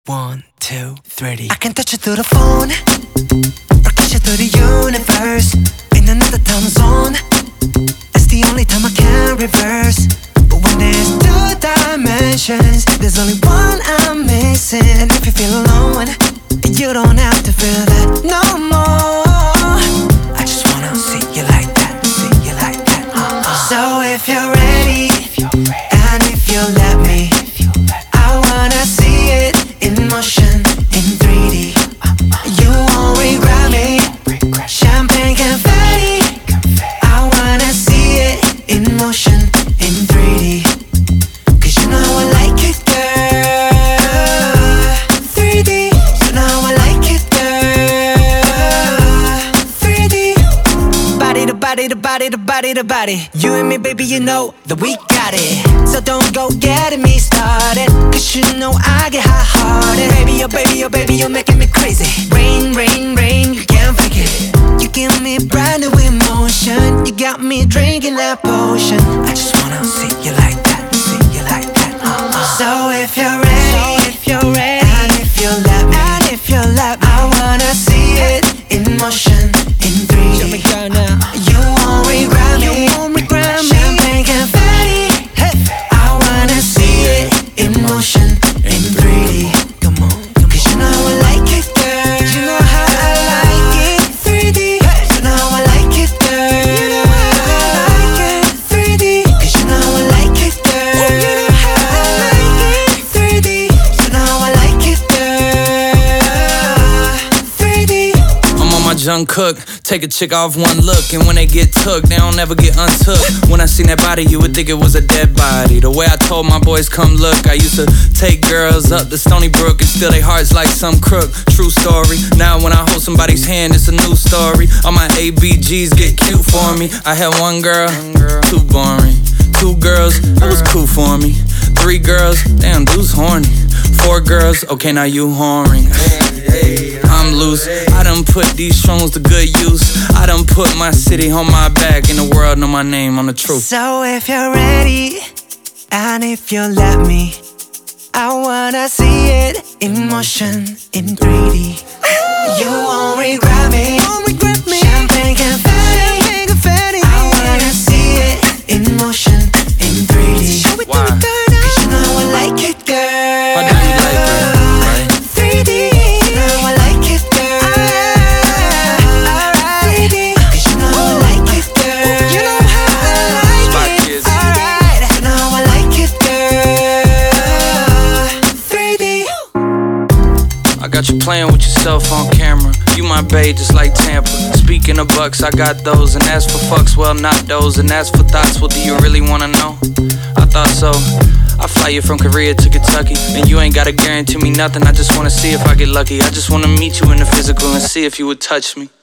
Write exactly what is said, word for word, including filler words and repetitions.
One, two, three. I can touch you through the phone or kiss you through the universe. In another time zone, it's the only time I can reverse. But when there's two dimensions, there's only one I'm missing. And if you feel alone, you don't have to feel that no more. I just wanna see you like that, see you like that. uh-uh. So if you're ready, and if you let me, I wanna see it in motion, in three D. You won't regret me. Champagne confetti. I wanna see it in motion, in three D. Cause you know I like it, girl. three D. You know I like it, girl. three D. Body to body to body to body to body. You and me, baby, you know that we got it. So don't go getting me started, cause you know I get hot-hearted. Baby, oh baby, oh baby, you're making me crazy. Rain, rain, rain, you can't fake it. You give me brand new emotion. You got me drinking that potion. I just wanna see you like that, see you like that. uh-uh. So if you're ready, so if you're ready, and if you let me, and if you let me, I wanna see it in motion, in three D. Show me girl now. You won't regret me. You won't regret me. Champagne confetti. Hey. I wanna see it in motion, in three D. Come on, come on. Cause you know I like it, girl. You know how I like it, three D. Hey. You know I like it, girl. You know how I like it, three D. Cause you know I like it, girl. You know how I like it, three D. You know I like it, girl. three D. I'm on my Jung Cook, take a chick off one look, and when they get took, they don't ever get untook. When I seen that body, you would think it was a dead body. The way I told my boys, come look, I used to take girls up to Stony Brook and steal their hearts like some crook. True story. Now when I hold somebody's hand, it's a new story. All my A B Gs get cute for me. I had one girl, too boring. Two girls, that was cool for me. Three girls, damn, dude's horny. Four girls, okay, now you whoring. I'm loose, I done put these songs to good use. I done put my city on my back, and the world know my name on the truth. So if you're ready, and if you let me, I wanna see it in motion, in three D. You won't regret me. Champagne confetti. I wanna see it in motion, in three D. Why? Cause you know I like it, girl. Why do you like it, right? three D. You know I like it, girl. Alright. three D. Cause you know I like it, girl. You know how I like it. Alright. You know I like it, girl. three D. I got you playing with yourself on camera. You my bae just like Tampa. Speaking of bucks, I got those. And as for fucks, well, not those. And as for thoughts, well, do you really wanna know? I thought so. I fly you from Korea to Kentucky, and you ain't gotta guarantee me nothing. I just wanna see if I get lucky. I just wanna meet you in the physical and see if you would touch me.